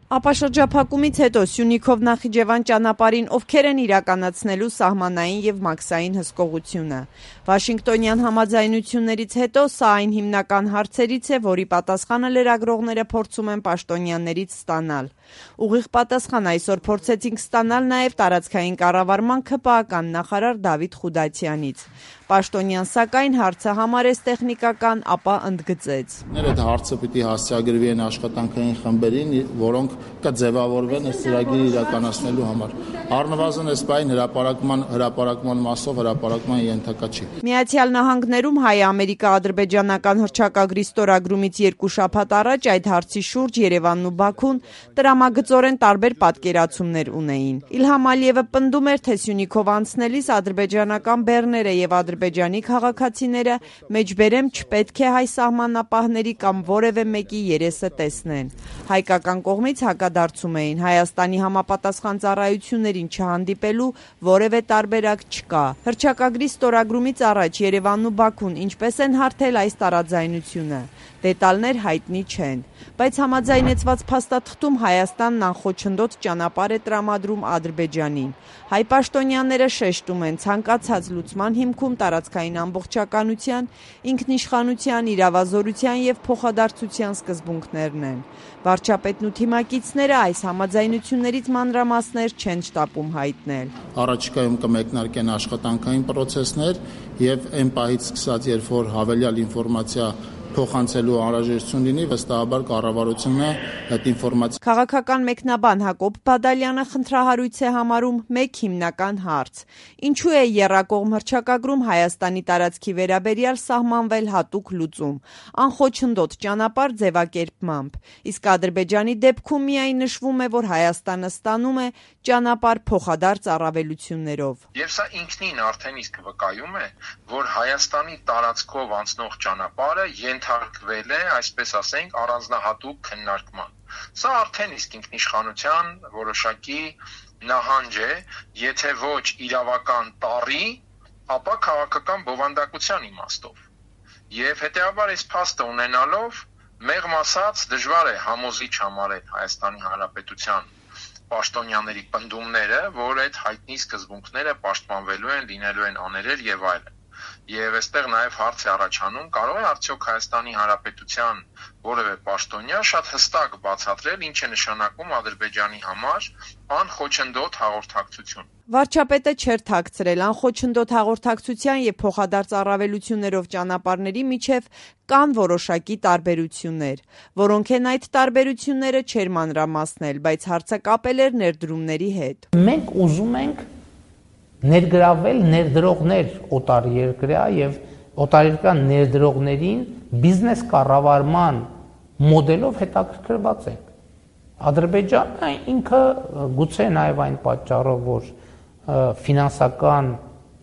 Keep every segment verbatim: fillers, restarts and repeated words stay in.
Ապա շրջափակումից հետո Սյունիքով Նախիջևան ճանապարհին ովքեր են իրականացնելու սահմանային եւ մաքսային հսկողությունը։ Վաշինգտոնյան համաձայնություններից հետո սա այն հիմնական հարցերից է, որի պատասխանը լրագրողները փորձում են պաշտոնյաներից ստանալ։ Ուղիղ պատասխան այսօր փորձեցինք ստանալ նաեւ տարածքային կառավարման ՔՊԱ-ական նախարար Դավիթ Խուդացյանից։ Պաշտոնյան սակայն հարցը համարեց տեխնիկական, ապա ընդգծեց. Այդ հարցը պիտի հասցեագրվի այն աշխատանքային խմբերին, որոնք կձևավորվեն այս ծրագիրը իրականացնելու համար։ Առնվազն այս բային հրապարակման հրապարակման մասով հրապարակման ենթակա չի։ Միացյալ Նահանգներում հայ-ամերիկա-ադրբեջանական հռչակագրի ստորագրումից երկու շաբաթ առաջ այդ հարցի շուրջ Երևանն ու Բաքուն տրամագծորեն տարբեր պատկերացումներ ունեին։ Իլհամ Ալիևը պնդում էր, թե Սյունիքով անցնելիս ադրբեջանական բեռները եւ Ադրբեջանի քաղաքացիները մեջբերեմ չպետք է հայ սահմանապահների կամ որևէ մեկի երեսը տեսնեն։ Հայկական կողմից հակադարձում էին Հայաստանի համապատասխան ծառայություններին չհանդիպելու որևէ տարբերակ չկա։ Հռչակագրի ստորագրումից առաջ Երևանն ու Բաքուն ինչպես են հարթել այս տարաձայնությունը, դետալներ հայտնի չեն, բայց համաձայնեցված փաստաթղթում Հայաստանն անխոչնդոտ ճանապարհ է տրամադրում Ադրբեջանին։ Հայ պաշտոնյաները շեշտում են ցանկացած լուծման հիմքում տարածքային ամբողջականության, ինքնիշխանության, իրավազորության եւ փոխադարձության սկզբունքներն են։ Վարչապետն ու թիմակիցները այս համաձայնություններից մանրամասներ չեն շտապում հայտնել։ Առաջիկայում կմեկնարկեն աշխատանքային պրոցեսներ եւ այն պահից սկսած, երբ որ հավելյալ ինֆորմացիա փոխանցելու անհրաժեշտություն լինի, վստահաբար կառավարությունը այդ ինֆորմացիա։ Քաղաքական մեկնաբան Հակոբ Բադալյանը խնդրահարույց է համարում մեկ հիմնական հարց. ինչու է եռակողմ հռչակագրում Հայաստանի տարածքի վերաբերյալ սահմանվել հատուկ լուծում, անխոչնդոտ ճանապարհ ձևակերպմամբ, իսկ Ադրբեջանի դեպքում միայն նշվում է, որ Հայաստանը ստանում է ճանապարհ փոխադարձ առավելություններով։ Եվ սա ինքնին արդեն իսկ վկայում է, որ Հայաստանի տարածքով անցնող ճանապարհը ենթարկվել է, այսպես ասենք, առանձնահատուկ քննարկման։ Սա արդեն իսկ ինքնիշխանության որոշակի նահանջ է, եթե ոչ իրավական տառի, ապա քաղաքական բովանդակության իմաստով։ Եվ հետեւաբար այս փաստը ունենալով, մեղմ ասած, դժվար է համոզիչ համարել Հայաստանի Հանրապետության պաշտոնյաների պնդումները, որ այդ հայտնի սկզբունքները պաշտպանվելու են, լինելու են աներել եւ այլն։ Եվ այստեղ նաև հարց է առաջանում, կարող է արդյոք Հայաստանի Հանրապետության որևէ պաշտոնյա շատ հստակ բացատրել, ինչ է նշանակում Ադրբեջանի համար անխոչնդոտ հաղորդակցություն։ Վարչապետը չէր թաքցրել անխոչնդոտ հաղորդակցության եւ փոխադարձ առավելություններով ճանապարհների միջև կան որոշակի տարբերություններ, որոնք են այդ տարբերությունները չէր մանրամասնել, բայց հարցը կապել էր ներդրումների հետ։ Մենք ուզում ենք ներգրավել ներդրողներ օտարերկրյա եւ օտարերկրյա ներդրողներին բիզնես կառավարման մոդելով հետաքրքրված ենք։ Ադրբեջանը ինքը գուցե նաեւ այն պատճառով, որ ֆինանսական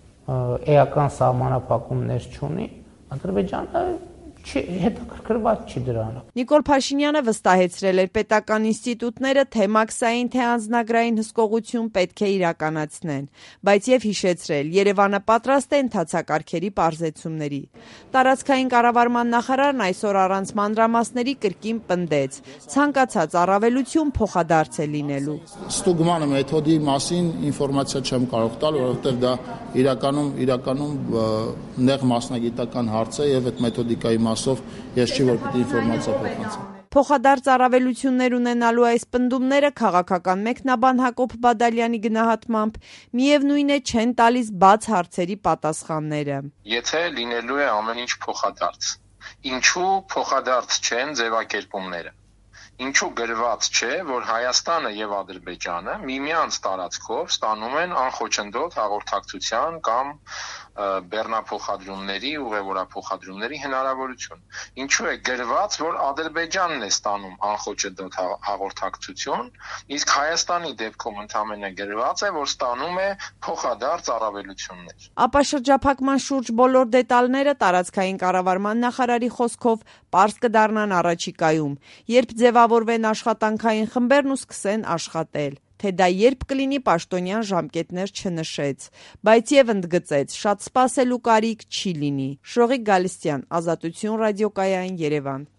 էական սահմանափակումներ չունի, Ադրբեջանը հետաքրքրված չի դրանով։ Նիկոլ Փաշինյանը վստահեցրել էր պետական ինստիտուտները թե մաքսային, թե անձնագրային հսկողություն պետք է իրականացնեն, բայց եւ հիշեցրել, Երևանը պատրաստ է ընթացակարգերի պարզեցումների։ Տարածքային կառավարման նախարարն այսօր առանց մանրամասների կրկին պնդեց. ցանկացած առավելություն փոխադարձ է լինելու։ Ստուգման մեթոդի մասին ինֆորմացիա չեմ կարող տալ, որովհետեւ դա իրականում իրականում նեղ մասնագիտական հարց է եւ այդ մեթոդիկայի մասով ես չի որ պիտի ինֆորմացիա փոխանցեմ։ Փոխադարձ առավելություններ ունենալու այս պնդումները քաղաքական մեկնաբան Հակոբ Բադալյանի գնահատմամբ միևնույն է չեն տալիս բաց հարցերի պատասխանները։ Եթե լինելու է ամեն ինչ փոխադարձ, ինչու փոխադարձ չեն ձևակերպումները։ Ինչու գրված չէ, որ Հայաստանը եւ Ադրբեջանը միմյանց տարածքով ստանում են անխոչնդոտ հաղորդակցության կամ բեռնափոխադրումների, ուղևորափոխադրումների հնարավորություն։ Ինչու է գրված, որ Ադրբեջանն է ստանում անխոչնդոտ հաղորդակցություն, իսկ Հայաստանի դեպքում ընդամենը գրված է, որ ստանում է փոխադարձ առավելություններ։ Ապա շրջափակման շուրջ բոլոր դետալները տարածքային կառավարման նախարարի խոսքով պարզ կդառնան առաջիկայում, երբ ձևավորվեն աշխատանքային խմբերն ու սկսեն աշխատել։ Թե դա երբ կլինի պաշտոնյան ժամկետներ չնշեց, բայց եւ ընդգծեց, շատ սպասելու կարիք չի լինի։ Շողիկ Գալստյան, Ազատություն ռադիոկայան, Երևան։